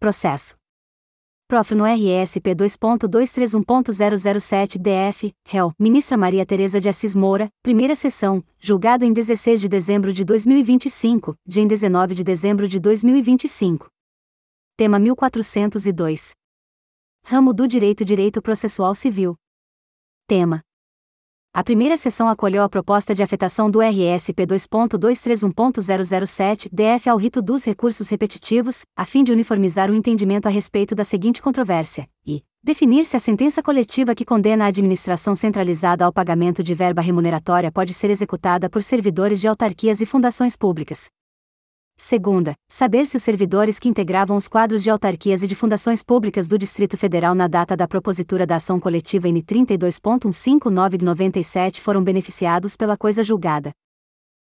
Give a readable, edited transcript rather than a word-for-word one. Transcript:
Processo. Prof. no RSP 2.231.007 réu, ministra Maria Tereza de Assis Moura, primeira sessão, julgado em 16 de dezembro de 2025, dia em 19 de dezembro de 2025. Tema 1402. Ramo do Direito Processual Civil. Tema. A primeira sessão acolheu a proposta de afetação do RSP 2.231.007 ao rito dos recursos repetitivos, a fim de uniformizar o entendimento a respeito da seguinte controvérsia, e definir se a sentença coletiva que condena a administração centralizada ao pagamento de verba remuneratória pode ser executada por servidores de autarquias e fundações públicas. Segunda, saber se os servidores que integravam os quadros de autarquias e de fundações públicas do Distrito Federal na data da propositura da ação coletiva N 32.159 de 97 foram beneficiados pela coisa julgada.